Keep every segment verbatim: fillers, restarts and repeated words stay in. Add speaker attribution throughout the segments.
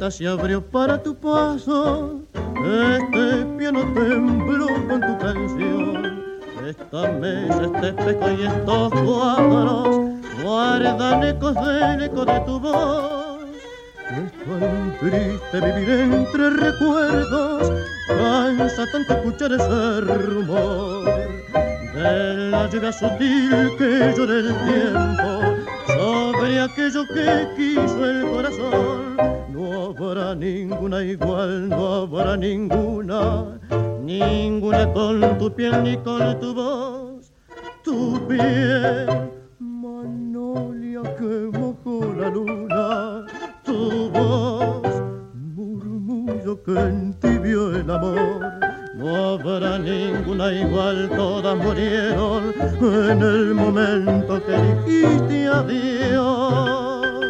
Speaker 1: puerta se abrió para tu paso, este piano tembló con tu canción. Esta mesa, este espejo y estos cuadros guardan ecos del eco de tu voz. Es tan triste vivir entre recuerdos, cansa tanto escuchar ese rumor de la lluvia sutil que llora el tiempo sobre aquello que quiso el corazón. No habrá ninguna igual, no habrá ninguna, ninguna con tu piel ni con tu voz. Tu piel, magnolia que mojó la luna, tu voz, murmullo que entibió el amor. No habrá ninguna igual, todas murieron en el momento que dijiste adiós.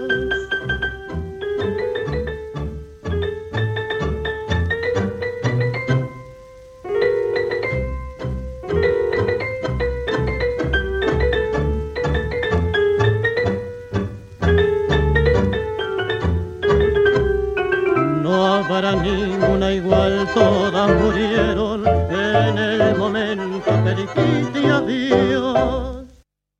Speaker 1: Para ninguna igual, todas murieron en el momento que dijiste adiós.